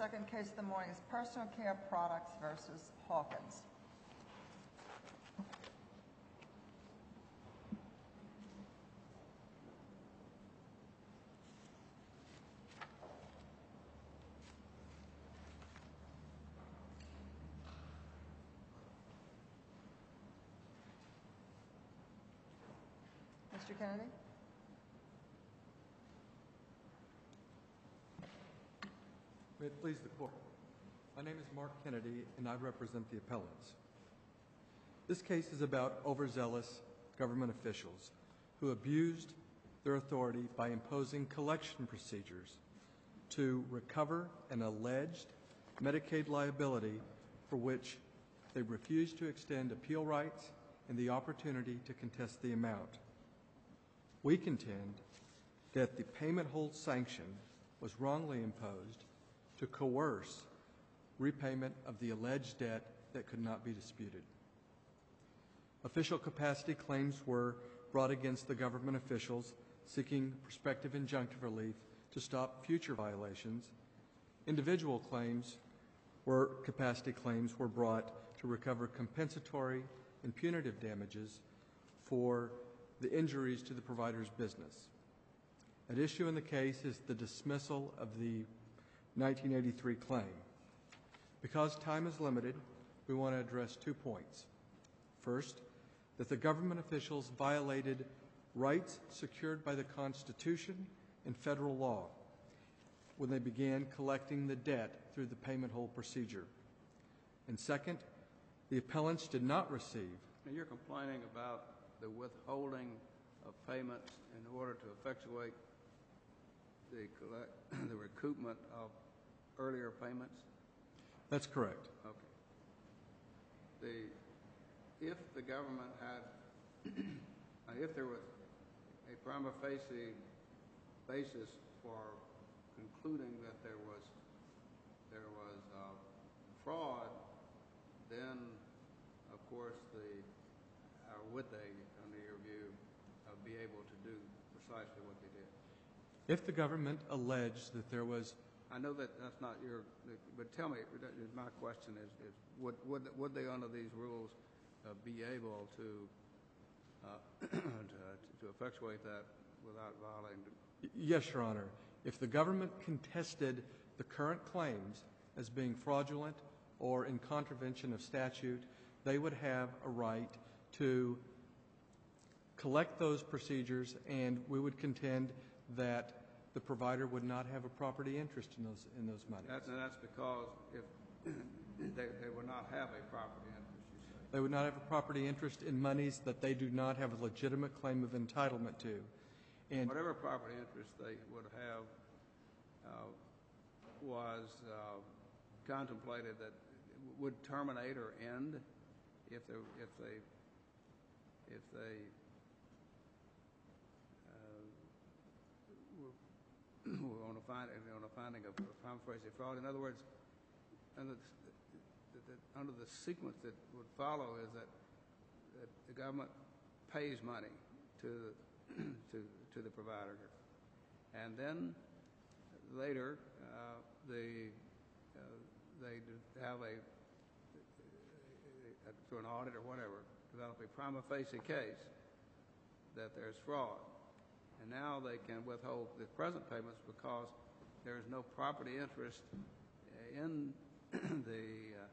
Second case of the morning is Personal Care Products versus Hawkins. Mr. Kennedy? May it please the Court. My name is Mark Kennedy, and I represent the appellants. This case is about overzealous government officials who abused their authority by imposing collection procedures to recover an alleged Medicaid liability for which they refused to extend appeal rights and the opportunity to contest the amount. We contend that the payment hold sanction was wrongly imposed to coerce repayment of the alleged debt that could not be disputed. Official capacity claims were brought against the government officials seeking prospective injunctive relief to stop future violations. Individual capacity claims were brought to recover compensatory and punitive damages for the injuries to the provider's business. At issue in the case is the dismissal of the 1983 claim. Because time is limited, we want to address 2 points. First, that the government officials violated rights secured by the Constitution and federal law when they began collecting the debt through the payment hold procedure. And second, the appellants did not receive. And you're complaining about the withholding of payments in order to effectuate the recoupment of earlier payments? That's correct. Okay. If the government had, if there was a prima facie basis for concluding that there was fraud, then of course would they, under your view, be able to do precisely what they did? If the government alleged that there was... I know that that's not your... But tell me, my question is would they, under these rules, be able to effectuate that without violating... Yes, Your Honor. If the government contested the current claims as being fraudulent or in contravention of statute, they would have a right to collect those procedures, and we would contend that the provider would not have a property interest in those monies. That's because if they would not have a property interest, you say? They would not have a property interest in monies that they do not have a legitimate claim of entitlement to. And whatever property interest they would have was contemplated that would terminate or end if they were on a finding of prima facie fraud. In other words, under the sequence that would follow is that the government pays money to the provider, and then later they have through an audit or whatever, develop a prima facie case that there's fraud, and now they can withhold the present payments because there is no property interest in the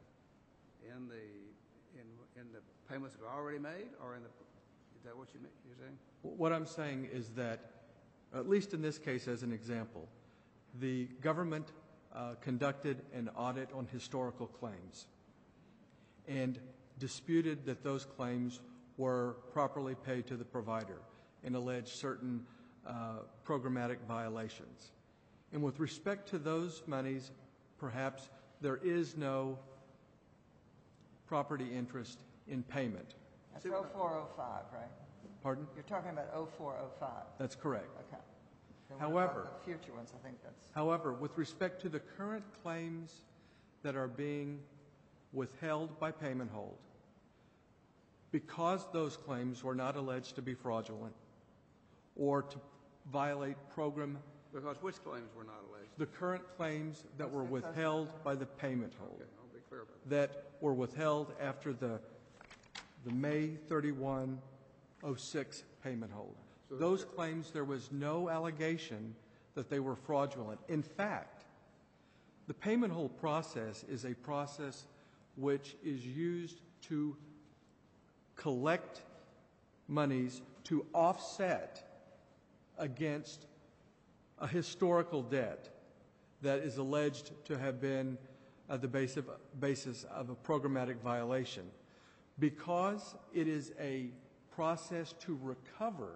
payments that are already made, or is that what you're saying? what I'm saying is that, at least in this case as an example, the government conducted an audit on historical claims and disputed that those claims were properly paid to the provider and alleged certain programmatic violations. And with respect to those monies, perhaps there is no property interest in payment. That's 0405, right? Pardon? You're talking about 0405. That's correct. Okay. However, the future ones, I think that's... However, with respect to the current claims that are being withheld by payment hold, because those claims were not alleged to be fraudulent or to violate program Because which claims were not alleged? The current claims that were withheld by the payment holder, Okay, I'll be clear about that. that were withheld after the May 31, 06 payment holder. Those claims, there was no allegation that they were fraudulent. In fact, the payment hold process is a process which is used to collect monies to offset against a historical debt that is alleged to have been the basis of a programmatic violation. Because it is a process to recover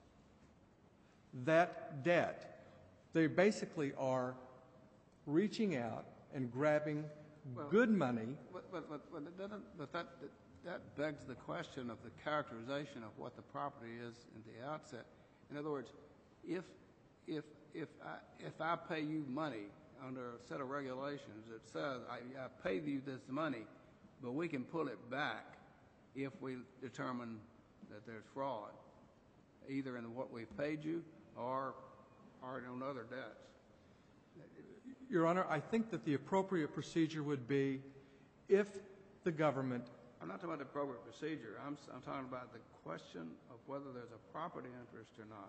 that debt, they basically are reaching out and grabbing good money. But that begs the question of the characterization of what the property is in the outset. In other words, if I pay you money under a set of regulations that says I pay you this money, but we can pull it back if we determine that there's fraud, either in what we paid you or on other debts. Your Honor, I think that the appropriate procedure would be if the government... I'm not talking about the appropriate procedure. I'm talking about the question of whether there's a property interest or not.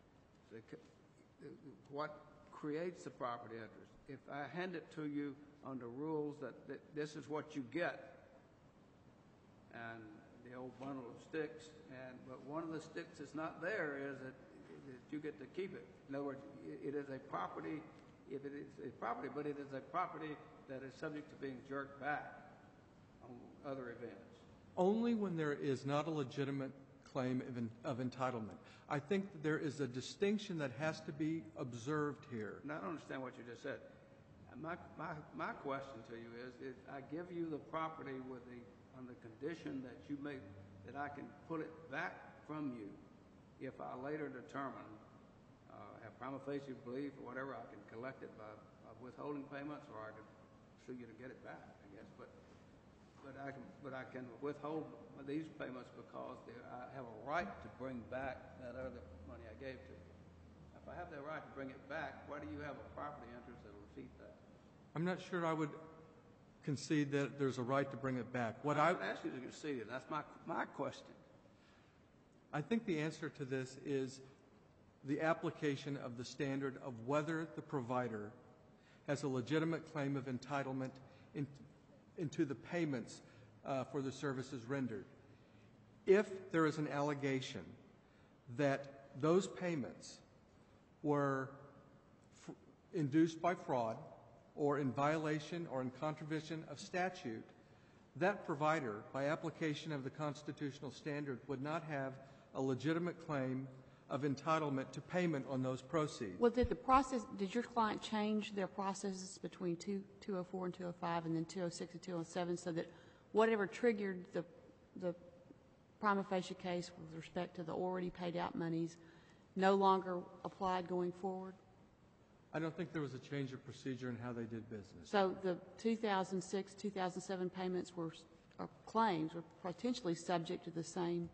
What creates the property interest? If I hand it to you under rules that this is what you get, and the old bundle of sticks, but one of the sticks that's not there is that you get to keep it. In other words, it is a property, if it is a property, but it is a property that is subject to being jerked back on other events. Only when there is not a legitimate claim of entitlement. I think there is a distinction that has to be observed here. And I don't understand what you just said. My question to you is I give you the property on the condition that that I can pull it back from you if I later determine, have prima facie belief or whatever, I can collect it by withholding payments, or I can sue you to get it back, I guess. But I can withhold these payments because I have a right to bring back that other money I gave to you. If I have that right to bring it back, why do you have a property interest that will defeat that? I'm not sure I would concede that there's a right to bring it back. I didn't ask you to concede it. That's my question. I think the answer to this is the application of the standard of whether the provider has a legitimate claim of entitlement into the payments for the services rendered. If there is an allegation that those payments were induced by fraud or in violation or in contravention of statute, that provider, by application of the constitutional standard, would not have a legitimate claim of entitlement to payment on those proceeds. Well, did your client change their processes between 204 and 205 and then 206 and 207 so that whatever triggered the prima facie case with respect to the already paid out monies no longer applied going forward? I don't think there was a change of procedure in how they did business. So the 2006, 2007 payments or claims were potentially subject to the same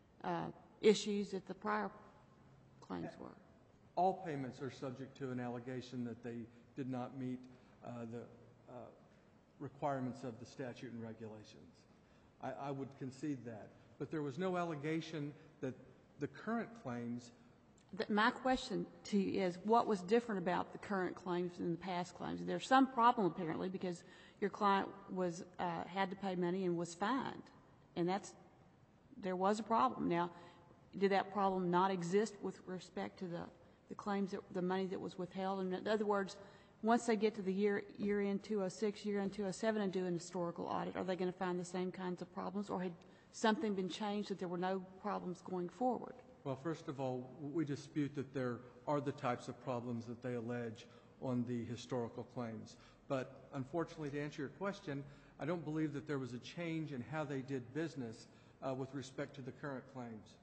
issues that the prior claims were. All payments are subject to an allegation that they did not meet the requirements of the statute and regulations. I would concede that. But there was no allegation that the current claims... My question to you is, what was different about the current claims than the past claims? There's some problem, apparently, because your client had to pay money and was fined. And there was a problem. Now, did that problem not exist with respect to the claims, the money that was withheld? In other words, once they get to the year-end 206, year-end 207 and do an historical audit, are they going to find the same kinds of problems? Or had something been changed that there were no problems going forward? Well, first of all, we dispute that there are the types of problems that they allege on the historical claims. But unfortunately, to answer your question, I don't believe that there was a change in how they did business with respect to the current claims.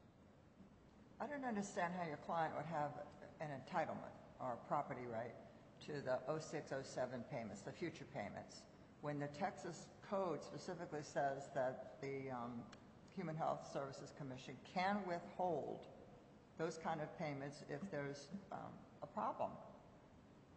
I don't understand how your client would have an entitlement or a property right to the 06, 07 payments, the future payments, when the Texas Code specifically says that the Human Health Services Commission can withhold those kind of payments if there's a problem.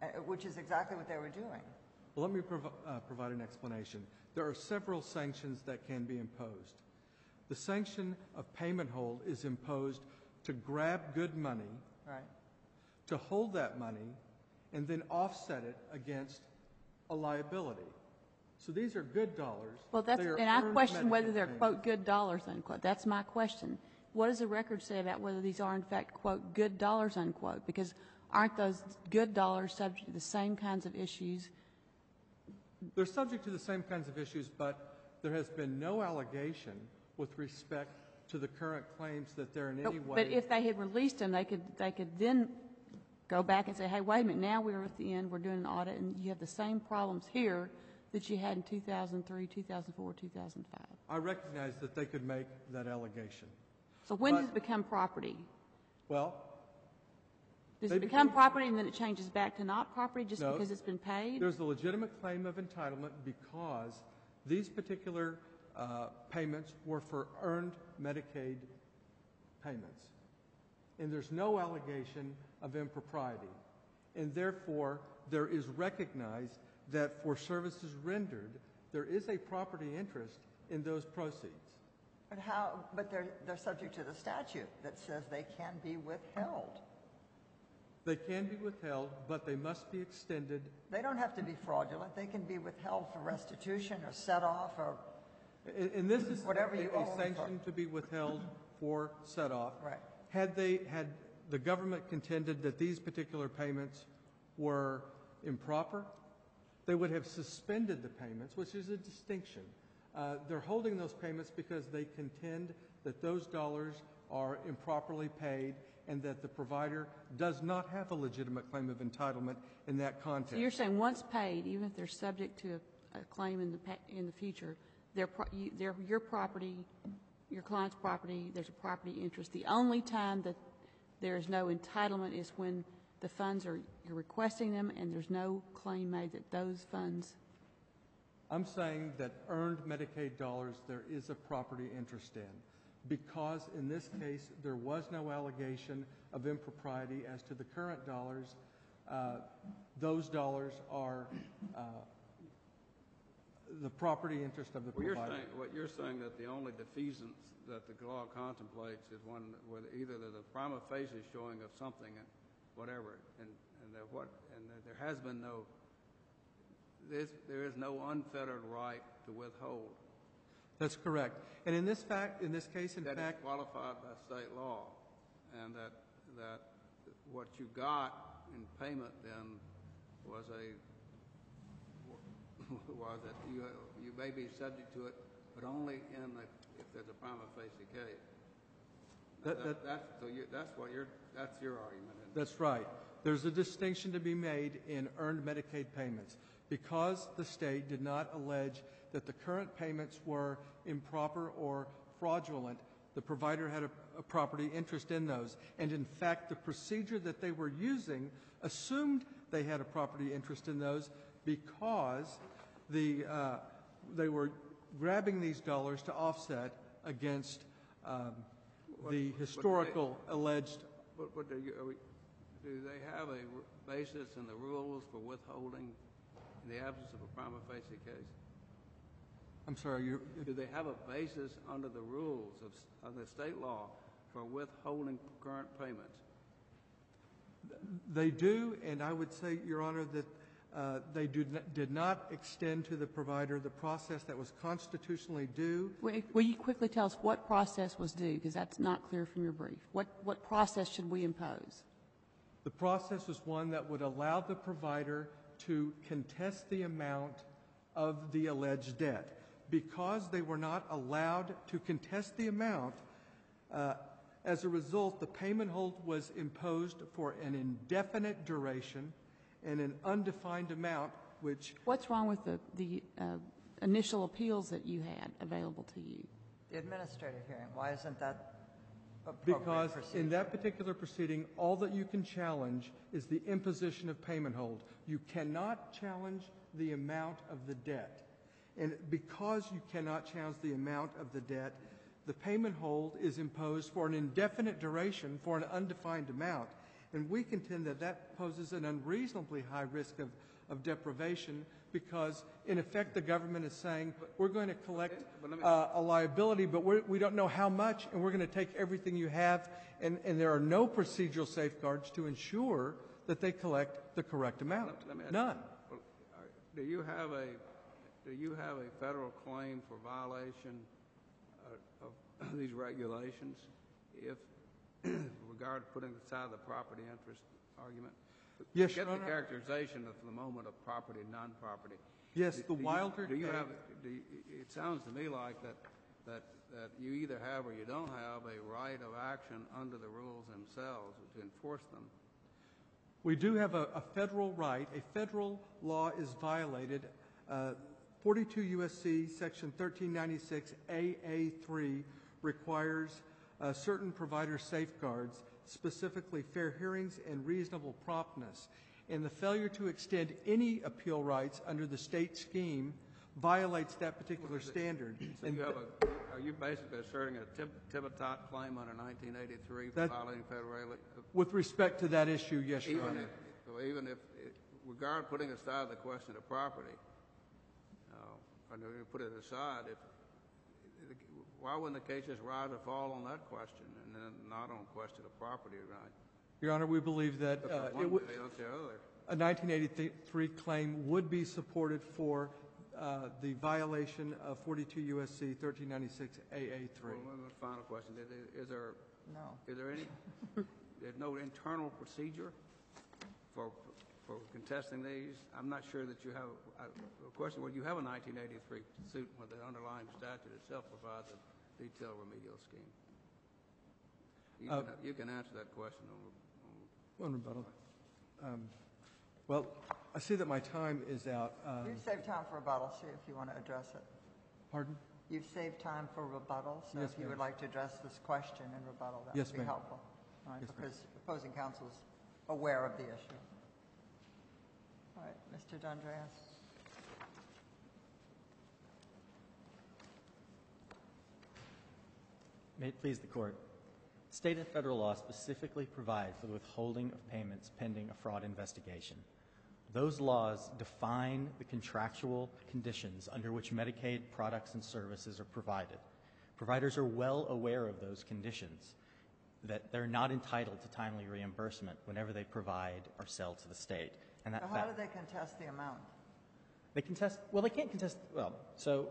which is exactly what they were doing. Well, let me provide an explanation. There are several sanctions that can be imposed. The sanction of payment hold is imposed to grab good money, Right. to hold that money, and then offset it against a liability. So these are good dollars. Well, that's, They are and I earned question whether Medicaid they're, payments. quote, good dollars, unquote. That's my question. What does the record say about whether these are, in fact, quote, good dollars, unquote? Because aren't those good dollars subject to the same kinds of issues? They're subject to the same kinds of issues, but there has been no allegation with respect to the current claims that they're in any way. But if they had released them, they could then go back and say, hey, wait a minute, now we're at the end, we're doing an audit, and you have the same problems here that you had in 2003, 2004, 2005. I recognize that they could make that allegation. So when But- does it become property? Well, Does they it become become- property and then it changes back to not property just No. because it's been paid? there's a legitimate claim of entitlement because these particular payments were for earned Medicaid payments. And there's no allegation of impropriety. And therefore, there is recognized that for services rendered, there is a property interest in those proceeds. But how, but they're subject to the statute that says they can be withheld. They can be withheld, but they must be extended. They don't have to be fraudulent. They can be withheld for restitution or set off or, And this is Whatever you owe a them sanction to be withheld for set-off. right. Had the government contended that these particular payments were improper, they would have suspended the payments, which is a distinction. They're holding those payments because they contend that those dollars are improperly paid and that the provider does not have a legitimate claim of entitlement in that So you're context. saying once paid, even if they're subject to a claim in the future, they're your property, your client's property, there's a property interest. The only time that there is no entitlement is when the funds you're requesting them and there's no claim made that those funds. I'm saying that earned Medicaid dollars there is a property interest in, because in this case there was no allegation of impropriety as to the current dollars. Those dollars are the property interest of the Well, provider. what you're saying that the only defeasance that the law contemplates is one where either there's a prima facie showing of something, and whatever, and there has been no, there is no unfettered right to withhold. That's correct. And in this case, in That is fact, qualified by state law, and that what you got in payment then was that you may be subject to it, but only if there's a prima facie case. That's your argument. that's right. There's a distinction to be made in earned Medicaid payments. Because the state did not allege that the current payments were improper or fraudulent, the provider had a property interest in those. And in fact, the procedure that they were using assumed they had a property interest in those because they were grabbing these dollars to offset against the historical alleged. But do they have a basis in the rules for withholding in the absence of a prima facie case? I'm sorry, Do they have a basis under the rules of the state law for withholding current payments? they do, and I would say, Your Honor, that they did not extend to the provider the process that was constitutionally due. Will you quickly tell us what process was due? Because that's not clear from your brief. What process should we impose? The process was one that would allow the provider to contest the amount of the alleged debt. Because they were not allowed to contest the amount, as a result, the payment hold was imposed for an indefinite duration and an undefined amount, which What's wrong with the initial appeals that you had available to you? The administrative hearing, why isn't that appropriate because procedure? in that particular proceeding, all that you can challenge is the imposition of payment hold. You cannot challenge the amount of the debt. And because you cannot challenge the amount of the debt, the payment hold is imposed for an indefinite duration for an undefined amount. And we contend that that poses an unreasonably high risk of deprivation because, in effect, the government is saying, we're going to collect a liability, but we don't know how much, and we're going to take everything you have, and there are no procedural safeguards to ensure that they collect the correct amount. None. Do you have a federal claim for violation of these regulations if, with regard to putting aside the property interest argument? Yes, Get Your the Honor. characterization of the moment of property and non-property. Yes, the Wilder Do you case. have? It sounds to me like that you either have or you don't have a right of action under the rules themselves to enforce them. We do have a federal right. A federal law is violated. 42 U.S.C. Section 1396 AA3 requires certain provider safeguards, specifically fair hearings and reasonable promptness. And the failure to extend any appeal rights under the state scheme violates that particular standard. So are you basically asserting a Tivitot claim under 1983 for violating federal? With respect to that issue, yes, Your Honor. Even if, regard putting aside the question of property, I know you put it aside, why wouldn't the case just rise or fall on that question and then not on question of property right? Your Honor, we believe that a 1983 claim would be supported for the violation of 42 U.S.C. 1396 AA3. Well, final question: Is there any? There's no internal procedure for contesting these. I'm not sure that you have a question. Well, you have a 1983 suit where the underlying statute itself provides a detailed remedial scheme. You can answer that question on rebuttal. Well, I see that my time is out. You've saved time for rebuttal, so if you want to address it. Pardon? You've saved time for rebuttal, so Yes, if you would like to address this question in rebuttal, that Yes, would be ma'am. helpful. All right, Yes, ma'am. because opposing counsel is aware of the issue. All right, Mr. D'Andreas. May it please the Court. State and federal law specifically provide for the withholding of payments pending a fraud investigation. Those laws define the contractual conditions under which Medicaid products and services are provided. Providers are well aware of those conditions, that they're not entitled to timely reimbursement whenever they provide or sell to the state. And So how do they contest the amount? They contest, well, they can't contest, well, so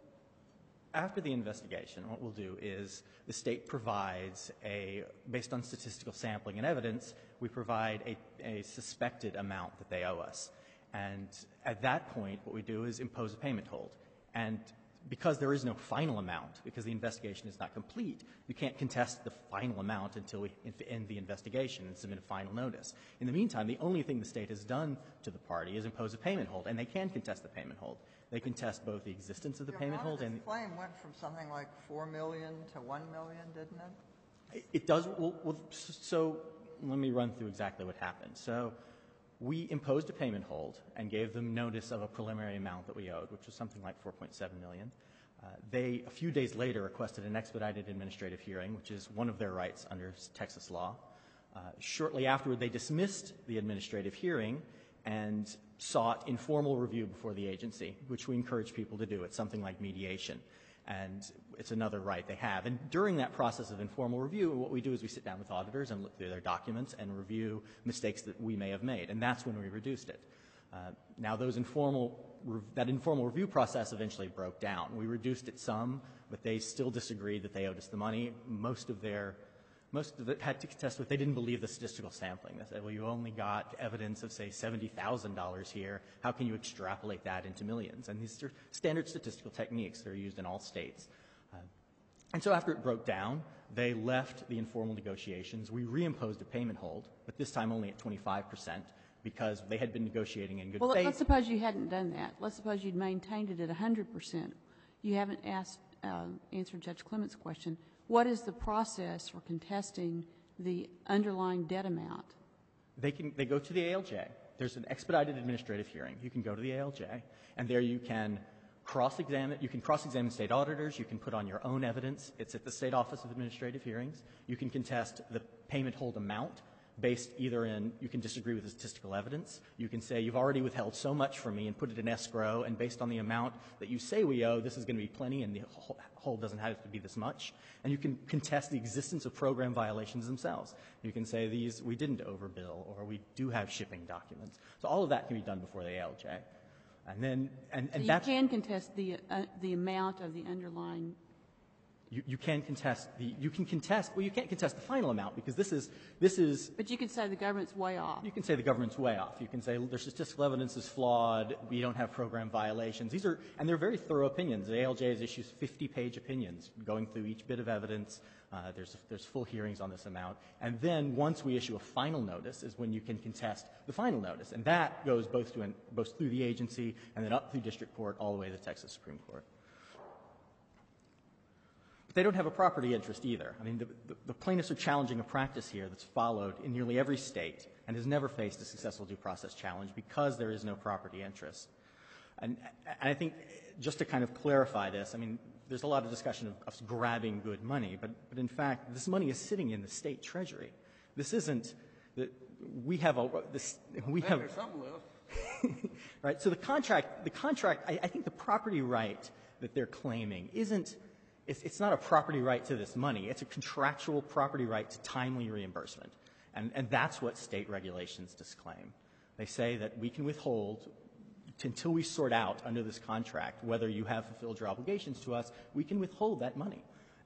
after the investigation, what we'll do is the state provides based on statistical sampling and evidence, we provide a suspected amount that they owe us. And at that point, what we do is impose a payment hold. And because there is no final amount, because the investigation is not complete, you can't contest the final amount until we end the investigation and submit a final notice. In the meantime, the only thing the state has done to the party is impose a payment hold, and they can contest the payment hold. They contest both the existence of the payment hold and... The claim went from something like $4 million to $1 million, didn't it? It does. Well, so let me run through exactly what happened. So we imposed a payment hold and gave them notice of a preliminary amount that we owed, which was something like $4.7 million. They, a few days later, requested an expedited administrative hearing, which is one of their rights under Texas law. Shortly afterward, they dismissed the administrative hearing and sought informal review before the agency, which we encourage people to do. It's something like mediation, and it's another right they have. And during that process of informal review, what we do is we sit down with auditors and look through their documents and review mistakes that we may have made, and that's when we reduced it. Now, that informal review process eventually broke down. We reduced it some, but they still disagreed that they owed us the money. Most of it had to contest with, they didn't believe the statistical sampling. They said, well, you only got evidence of, say, $70,000 here. How can you extrapolate that into millions? And these are standard statistical techniques that are used in all states. And so after it broke down, they left the informal negotiations. We reimposed a payment hold, but this time only at 25%, because they had been negotiating in good faith. Well, let's suppose you hadn't done that. Let's suppose you'd maintained it at 100%. You haven't answered Judge Clement's question. What is the process for contesting the underlying debt amount? They go to the ALJ. There's an expedited administrative hearing. You can go to the ALJ, and there you can cross-examine. You can cross-examine state auditors. You can put on your own evidence. It's at the State Office of Administrative Hearings. You can contest the payment hold amount. based either in, you can disagree with the statistical evidence, you can say you've already withheld so much from me and put it in escrow, and based on the amount that you say we owe, this is going to be plenty and the hold doesn't have to be this much. And you can contest the existence of program violations themselves. You can say these, we didn't overbill, or we do have shipping documents. So all of that can be done before the ALJ. And then, and So you that's, can contest the amount of the underlying. you can contest the, you can contest, well, you can't contest the final amount because this is, But you can say the government's way off. you can say the government's way off. You can say their statistical evidence is flawed, we don't have program violations. These are, and they're very thorough opinions. The ALJ has issued 50-page opinions going through each bit of evidence. There's full hearings on this amount. And then once we issue a final notice is when you can contest the final notice. And that goes both through the agency and then up through district court all the way to the Texas Supreme Court. They don't have a property interest either. I mean, the plaintiffs are challenging a practice here that's followed in nearly every state and has never faced a successful due process challenge because there is no property interest. And I think just to kind of clarify this, I mean, there's a lot of discussion of grabbing good money, but in fact, this money is sitting in the state treasury. This isn't that we have a this we have There's something left. right. So the contract. I think the property right that they're claiming isn't. It's not a property right to this money. It's a contractual property right to timely reimbursement. And that's what state regulations disclaim. They say that we can withhold until we sort out under this contract whether you have fulfilled your obligations to us, we can withhold that money.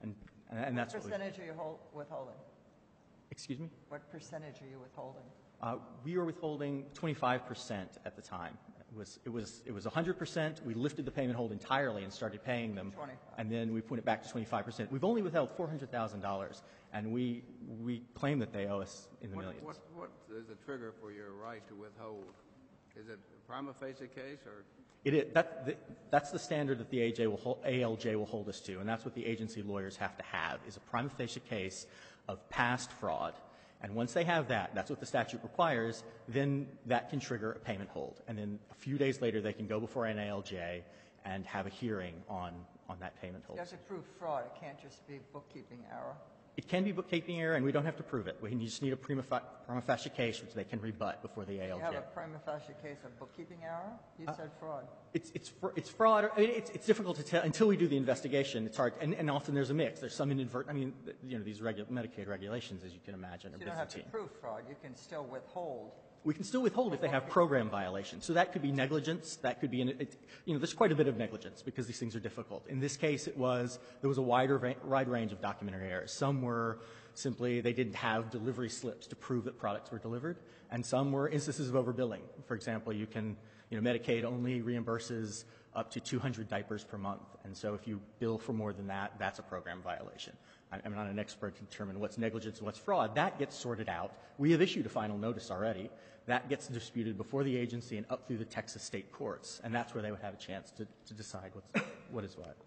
And that's What what percentage are you withholding? Excuse me? What percentage are you withholding? We were withholding 25% at the time. It was 100%. We lifted the payment hold entirely and started paying them. 25. And then we put it back to 25%. We've only withheld $400,000, and we claim that they owe us in the millions. What is the trigger for your right to withhold? Is it a prima facie case or? That's the standard that the ALJ will hold us to, and that's what the agency lawyers have to have, is a prima facie case of past fraud. And once they have that, that's what the statute requires, then that can trigger a payment hold. And then a few days later, they can go before an ALJ and have a hearing on that payment hold. You have to prove fraud. It can't just be bookkeeping error. It can be bookkeeping error, and we don't have to prove it. We just need a prima facie case, which they can rebut before the ALJ. You have a prima facie case of bookkeeping error? You said fraud. It's fraud. I mean, it's difficult to tell until we do the investigation. It's hard, and often there's a mix. There's some inadvertent. I mean, these Medicaid regulations, as you can imagine, are You don't have to prove fraud. You can still withhold. We can still withhold if they have program violations. So that could be negligence. That could be, there's quite a bit of negligence because these things are difficult. In this case, there was a wide range of documentary errors. Some were simply they didn't have delivery slips to prove that products were delivered, and some were instances of overbilling. For example, Medicaid only reimburses up to 200 diapers per month, and so if you bill for more than that, that's a program violation. I'm not an expert to determine what's negligence and what's fraud. That gets sorted out. We have issued a final notice already. That gets disputed before the agency and up through the Texas state courts, and that's where they would have a chance to decide what is what.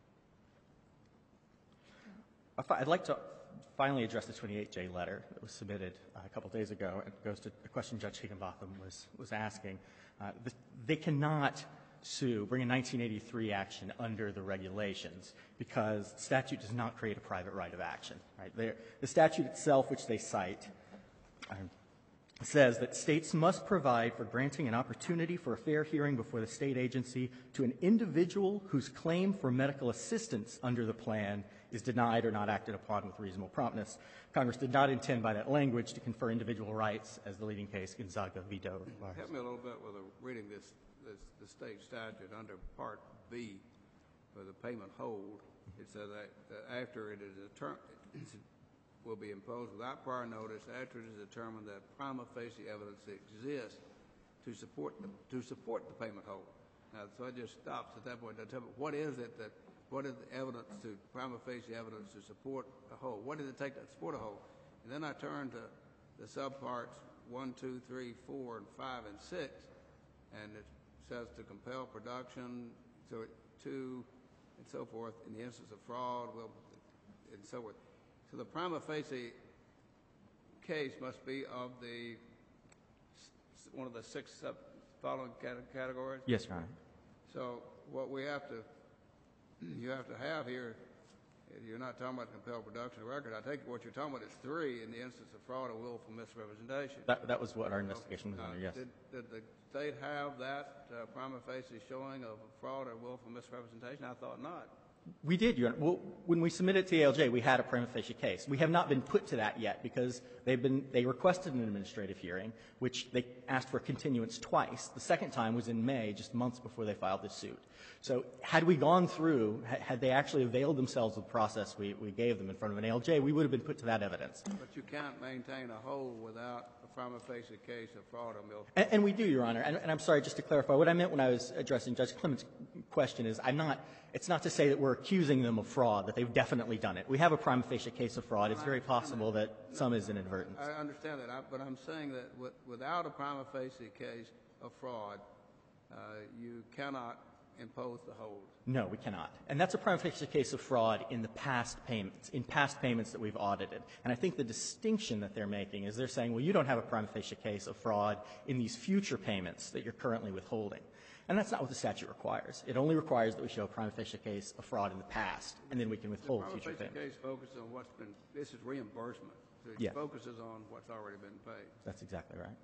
I'd like to finally address the 28J letter that was submitted a couple days ago. It goes to a question Judge Higginbotham was asking. They cannot bring a 1983 action under the regulations because statute does not create a private right of action. Right? The statute itself, which they cite, says that states must provide for granting an opportunity for a fair hearing before the state agency to an individual whose claim for medical assistance under the plan is denied or not acted upon with reasonable promptness. Congress did not intend by that language to confer individual rights, as the leading case, Gonzaga v. Doe. Help me a little bit with reading the state statute under Part B for the payment hold. It says that after it is determined, will be imposed without prior notice after it is determined that prima facie evidence exists to support the payment hold. Now, so it just stops at that point. Now, tell me, what is the evidence prima facie evidence to support a hold? What does it take to support a hold? And then I turn to the subparts 1, 2, 3, 4, and 5, and 6, and it says to compel production, so 2, and so forth, in the instance of fraud, and so forth. So the prima facie case must be of one of the 6 following categories? Yes, Your Honor. So what you have to have here you're not talking about compelled production of record. I take it what you're talking about is 3 in the instance of fraud or willful misrepresentation. That was what our investigation was under, yes. Did the state have that prima facie showing of fraud or willful misrepresentation? I thought not. We did, Your Honor. Well, when we submitted to the ALJ, we had a prima facie case. We have not been put to that yet because they requested an administrative hearing, which they asked for continuance twice. The second time was in May, just months before they filed this suit. So had we gone through, had they actually availed themselves of the process we gave them in front of an ALJ, we would have been put to that evidence. But you can't maintain a hold without a prima facie case of fraud or willful. And we do, Your Honor. And I'm sorry, just to clarify, what I meant when I was addressing Judge Clement's question is it's not to say that we're accusing them of fraud, that they've definitely done it. We have a prima facie case of fraud. It's very possible that some is inadvertence. I understand that, but I'm saying that without a prima facie case of fraud, you cannot impose the hold. No, we cannot. And that's a prima facie case of fraud in the past payments that we've audited. And I think the distinction that they're making is they're saying, well, you don't have a prima facie case of fraud in these future payments that you're currently withholding. And that's not what the statute requires. It only requires that we show a prima facie case of fraud in the past, and then we can withhold future payments. The prima facie case focuses on what's been, this is reimbursement. So it focuses on what's already been paid. That's exactly right.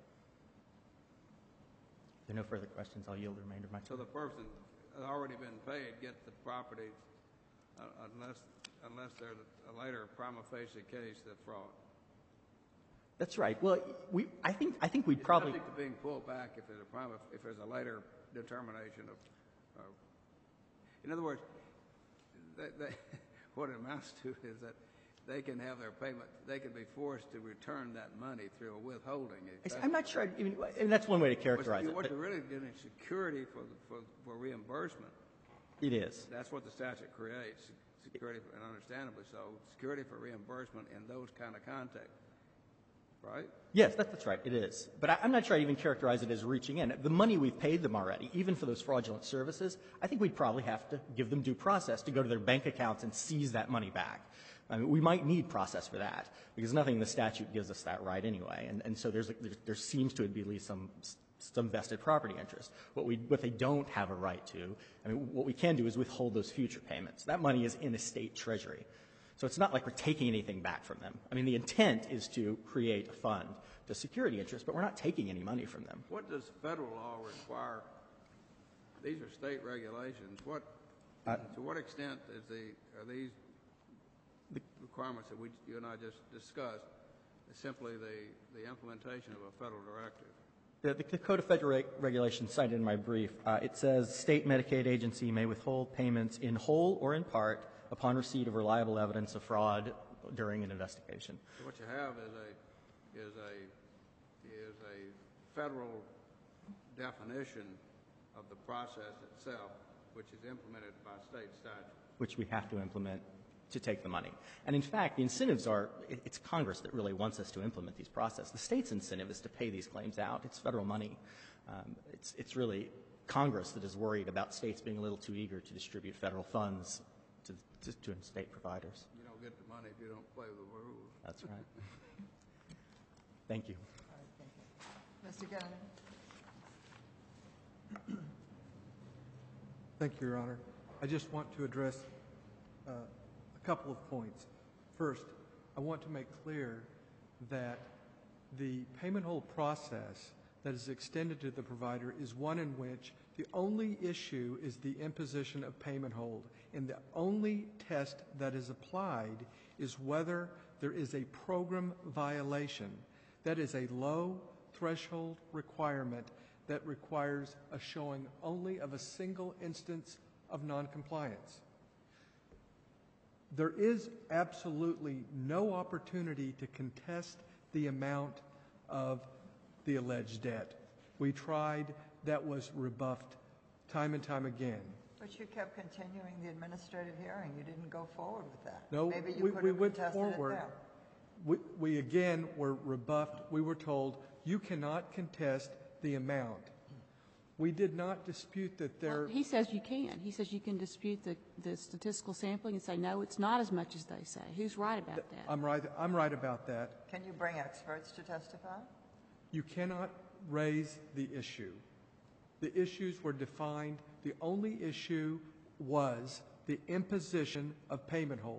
If there are no further questions, I'll yield the remainder of my time. So the person has already been paid gets the property unless there's a later prima facie case of fraud. That's right. Well, I think we'd probably. It's subject to being pulled back if there's a later determination of. In other words, what it amounts to is that they can have their payment. They can be forced to return that money through a withholding. I'm not sure. And that's one way to characterize it. What you're really getting is security for reimbursement. It is. That's what the statute creates. Security, and understandably so, security for reimbursement in those kind of contexts. Right? Yes, that's right. It is. But I'm not sure I'd even characterize it as reaching in. The money we've paid them already, even for those fraudulent services, I think we'd probably have to give them due process to go to their bank accounts and seize that money back. I mean, we might need process for that because nothing in the statute gives us that right anyway. And so there seems to be at least some vested property interest. What they don't have a right to, I mean, what we can do is withhold those future payments. That money is in a state treasury. So it's not like we're taking anything back from them. I mean, the intent is to create a fund to security interest, but we're not taking any money from them. What does federal law require? These are state regulations. To what extent are these requirements that you and I just discussed simply the implementation of a federal directive? The Code of Federal Regulations cited in my brief, it says state Medicaid agency may withhold payments in whole or in part upon receipt of reliable evidence of fraud during an investigation. So what you have is a federal definition of the process itself, which is implemented by state statute. Which we have to implement to take the money. And in fact, the incentives are, it's Congress that really wants us to implement these processes. The state's incentive is to pay these claims out. It's federal money. It's really Congress that is worried about states being a little too eager to distribute federal funds to state providers. You don't get the money if you don't play the rules. That's right. Thank you. All right, thank you. Mr. Gannon. Thank you, Your Honor. I just want to address a couple of points. First, I want to make clear that the payment hold process that is extended to the provider is one in which the only issue is the imposition of payment hold, and the only test that is applied is whether there is a program violation. That is a low threshold requirement that requires a showing only of a single instance of noncompliance. There is absolutely no opportunity to contest the amount of the alleged debt. We tried. That was rebuffed time and time again. But you kept continuing the administrative hearing. You didn't go forward with that. No, Maybe you could have went contested forward. it there. We again were rebuffed. We were told, you cannot contest the amount. We did not dispute that there... Well, he says you can. He says you can dispute the statistical sampling and say, no, it's not as much as they say. Who's right about that? I'm right about that. Can you bring experts to testify? You cannot raise the issue. The issues were defined. The only issue was the imposition of payment hold.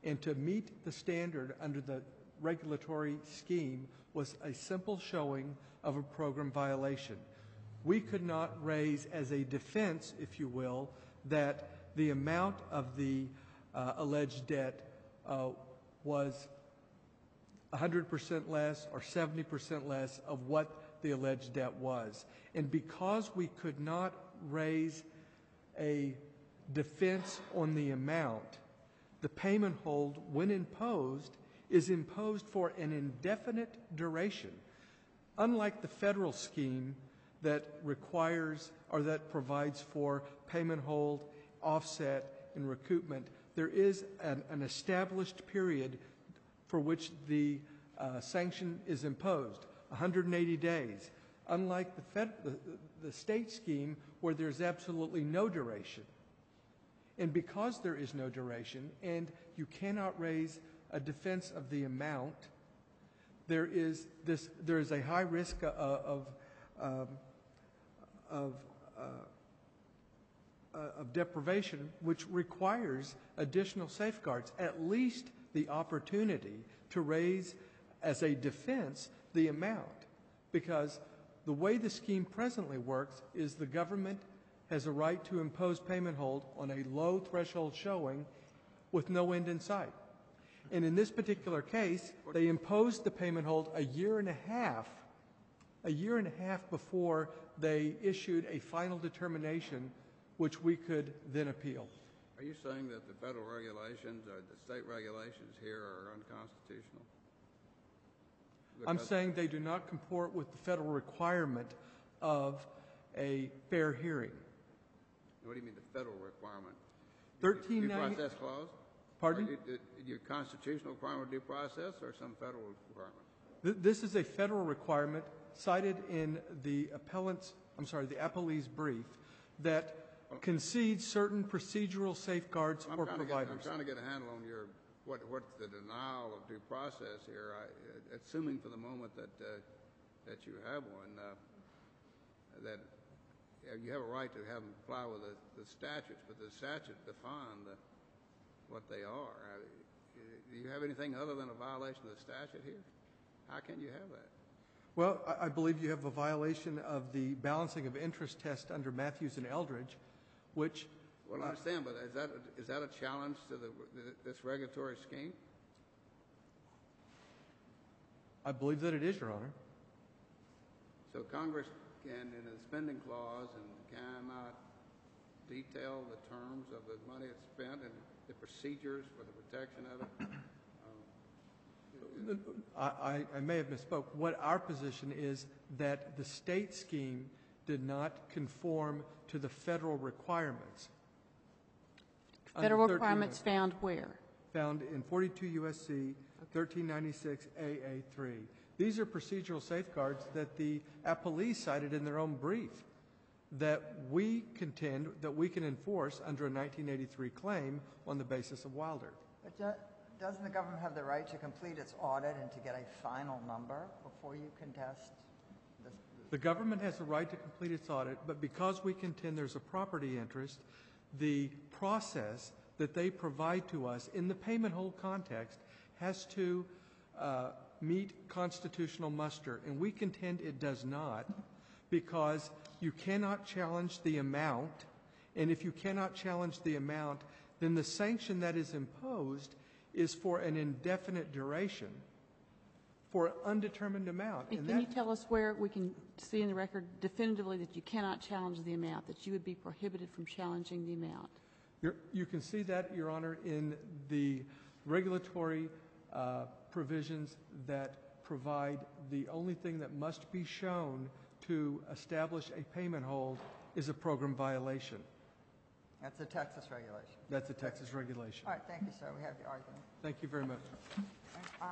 And to meet the standard under the regulatory scheme was a simple showing of a program violation. We could not raise as a defense, if you will, that the amount of the alleged debt was 100% less or 70% less of what the alleged debt was. And because we could not raise a defense on the amount, the payment hold, when imposed, is imposed for an indefinite duration. Unlike the federal scheme that requires or that provides for payment hold, offset, and recoupment, there is an established period for which the sanction is imposed, 180 days. Unlike the state scheme where there's absolutely no duration. And because there is no duration and you cannot raise a defense of the amount, there is a high risk of deprivation, which requires additional safeguards, at least the opportunity to raise as a defense the amount. Because the way the scheme presently works is the government has a right to impose payment hold on a low threshold showing with no end in sight. And in this particular case, they imposed the payment hold a year and a half before they issued a final determination, which we could then appeal. Are you saying that the federal regulations or the state regulations here are unconstitutional? I'm saying they do not comport with the federal requirement of a fair hearing. What do you mean the federal requirement? 1390 Due process clause? Pardon? Your constitutional requirement of due process or some federal requirement? This is a federal requirement cited in the appellee's brief that concedes certain procedural safeguards for providers. I'm trying to get a handle on what's the denial of due process here. Assuming for the moment that you have one, that you have a right to have them comply with the statutes, but the statutes define what they are. Do you have anything other than a violation of the statute here? How can you have that? Well, I believe you have a violation of the balancing of interest test under Matthews and Eldridge, which... Well, I understand, but is that a challenge to this regulatory scheme? I believe that it is, Your Honor. So Congress can, in a spending clause, and cannot detail the terms of the money it's spent and the procedures for the protection of it? I may have misspoke. What our position is that the state scheme did not conform to the federal requirements. Federal requirements found where? Found in 42 U.S.C. 1396 AA3. These are procedural safeguards that the appellee cited in their own brief that we contend that we can enforce under a 1983 claim on the basis of Wilder. But doesn't the government have the right to complete its audit and to get a final number before you contest this? The government has the right to complete its audit, but because we contend there's a property interest, the process that they provide to us in the payment hold context has to meet constitutional muster, and we contend it does not, because you cannot challenge the amount, and if you cannot challenge the amount, then the sanction that is imposed is for an indefinite duration, for an undetermined amount. And can you tell us where we can see in the record definitively that you cannot challenge the amount, that you would be prohibited from challenging the amount? You can see that, Your Honor, in the regulatory provisions that provide the only thing that must be shown to establish a payment hold is a program violation. That's a Texas regulation. That's a Texas regulation. All right, thank you, sir. We have your argument. Thank you very much.